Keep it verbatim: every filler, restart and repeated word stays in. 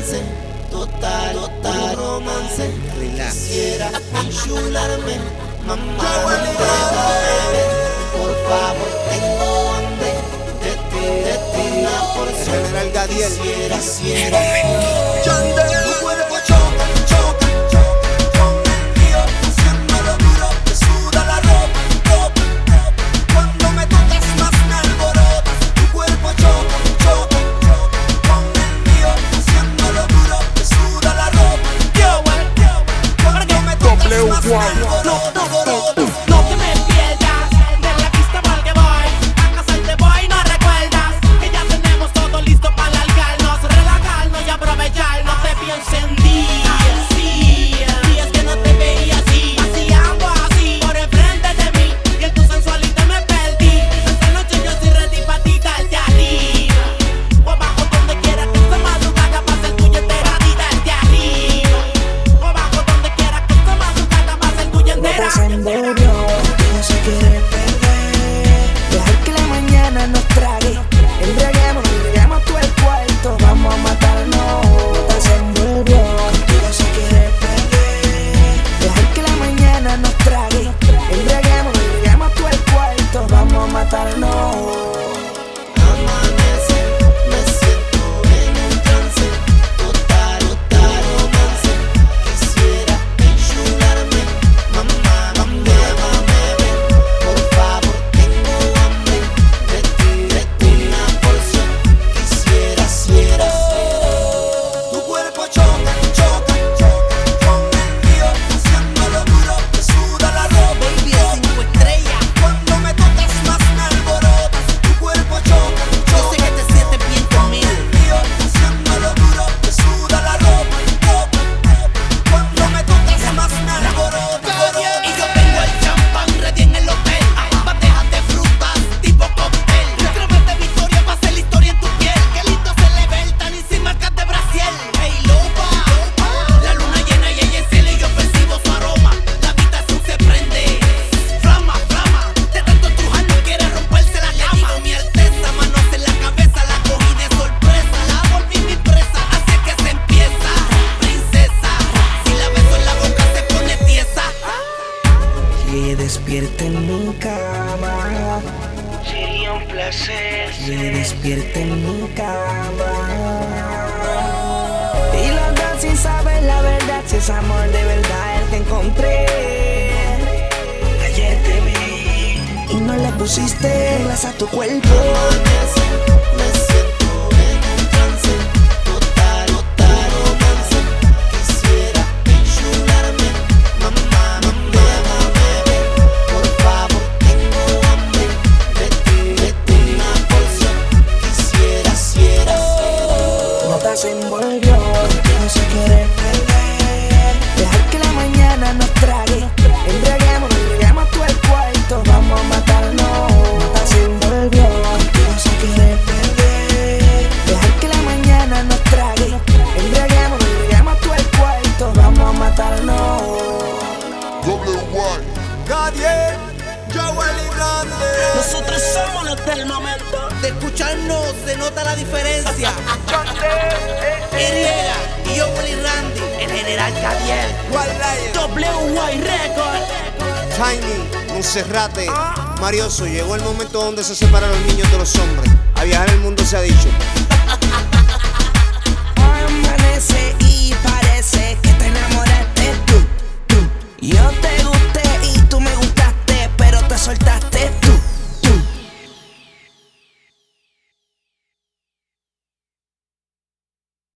romance, total, total romance. Quisiera enchularme, mamá, bebé. Por favor, tengo hambre de ti, de ti, una porción. General Gadiel. Quisiera, quisiera. Yandel. Tu cuerpo choca, choca, choca con el mío, haciéndolo duro, te suda la ropa, ropa, ropa. Cuando me tocas más me alborotas. Tu cuerpo choca, choca, choca con el mío, haciéndolo duro, te suda la ropa. Yo, yo, cuando me tocas más me alborotas. No te me pierdas de la pista porque voy a casarte, voy, no recuerdas que ya tenemos todo listo para largarnos, relajarnos y aprovechar. No te pienses en días, días que no te veía así, paseando así por enfrente de mí y en tu sensualidad me perdí. Esta noche yo estoy ready pa' ti, darte arriba o abajo, donde quiera que esta madrugada pase el tuyo entera, y darte arriba o abajo, donde quiera que esta madrugada pase el tuyo entera. Se envolvió, no se quiere perder. Dejar que la mañana nos trague. Embriaguemos, embriaguemos todo el cuarto. Vamos a matarnos. Nota se envolvió, contigo se quiere perder. Dejar que la mañana nos trague. Embriaguemos, embriaguemos todo el cuarto. Vamos a matarnos. Amanece, me siento en un trance, total, total romance. Quisiera enchularme, mamá, mamá, bebé. Por favor, tengo hambre de ti, de ti, una porción. Quisiera, quisiera. Tu cuerpo choca, choca, choca con el mío, haciéndolo duro, te suda la ropa. Cinco estrellas. Cuando me tocas más me alborotas. Tu cuerpo choca, Yo sé que te sientes bien conmigo. mío, haciéndolo duro, te suda la ropa, ropa, ropa. Cuando me tocas más me alborotas. Y yo tengo el champán ready en el hotel. Bandejas de frutas tipo cóctel. Cremas de Victoria pa' hacer la historia en tu piel. Qué lindo se le ve el tan y sin marcas de Brasil. Hey loba, la luna llena y ella enciende y yo percibo su aroma. La habitación se prende, flama, flama. De tanto estrujar no quiere romperse la cama. Le digo mi alteza, manos en la cabeza, la cogí de sorpresa. La volví mi presa, así es que se empieza. Princesa, si la beso en la boca se pone tiesa. Que despierte en mi cama. Sería un placer. Que despierte en mi cama. Y los dos sin saber la verdad, si es amor de verdad el que encontré. Ayer te vi y no le pusiste reglas a tu cuerpo. Amanece, me siento en un trance, total, total romance. Quisiera enchularme, mamá, mamá, bebé. Por favor, tengo hambre de ti, de ti, una porción. Quisiera, quisiera. Nota se envolvió, contigo se quiere perder. Dejar que la mañana nos trague. Embriaguemos, embriaguemos todo el cuarto. Vamos a matarnos. Nota se envolvió, contigo se quiere perder. Dejar que la mañana nos trague. Embriaguemos, embriaguemos todo el cuarto. Vamos a matarnos. Gadiel. Joel y Grande. Nosotros somos los del momento. De escucharnos se nota la diferencia. Iriega y yo, Willy Randy. El general Gadiel. Wild Lion. W Y Record. Tiny, Monserrate, Marioso. Llegó el momento donde se separan los niños de los hombres. A viajar el mundo se ha dicho.